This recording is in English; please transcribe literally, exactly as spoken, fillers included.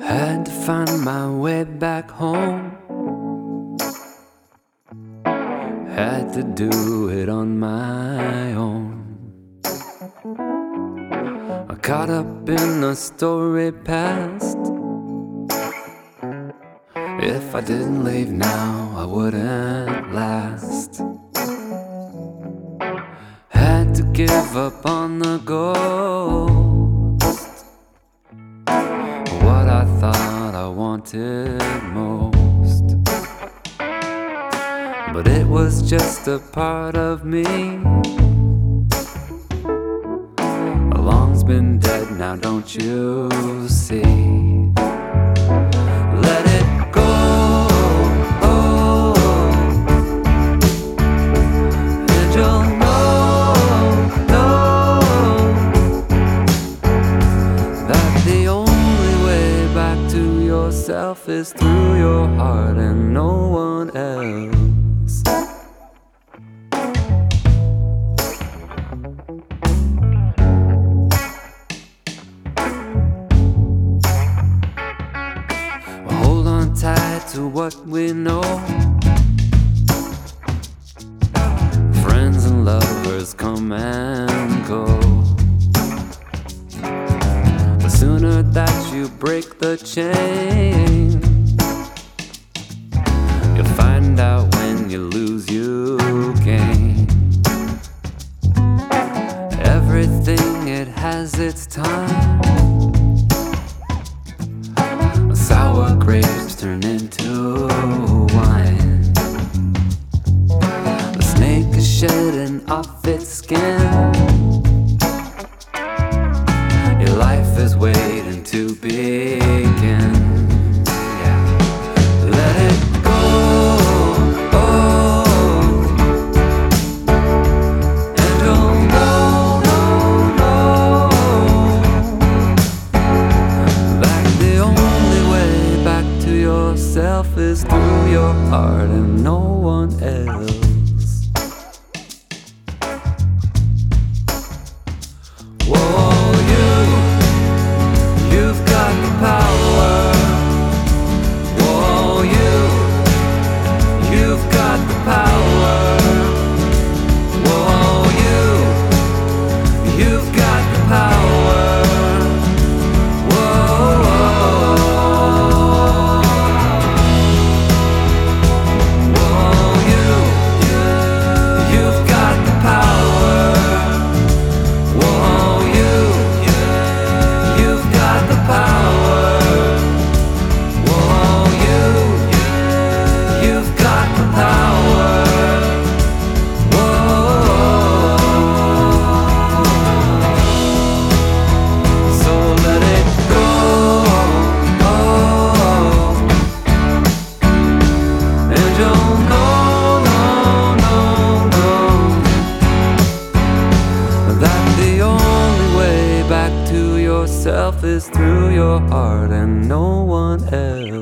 Had to find my way back home. Had to do it on my own. I caught up in a story past. If I didn't leave now, I wouldn't last. Had to give up on the ghost, what I thought I wanted most. But it was just a part of me. Long's been dead now, don't you see? Let it go, oh, and you'll know, know that the only way back to yourself is through your heart and no one else. Tied to what we know. Friends and lovers come and go. The sooner that you break the chain, you'll find out when you lose, you gain. Everything, it has its time. Sour grapes turn into wine. The snake is shedding off its skin. Your life is waiting to begin. Yeah. Let it go, oh, and you'll know, know, know that the only way back to yourself is through your heart and no one else. Whoa, you, you've got the power. Whoa, you, you've got the power. Whoa, you, you've got the power. Yourself is through your heart and no one else.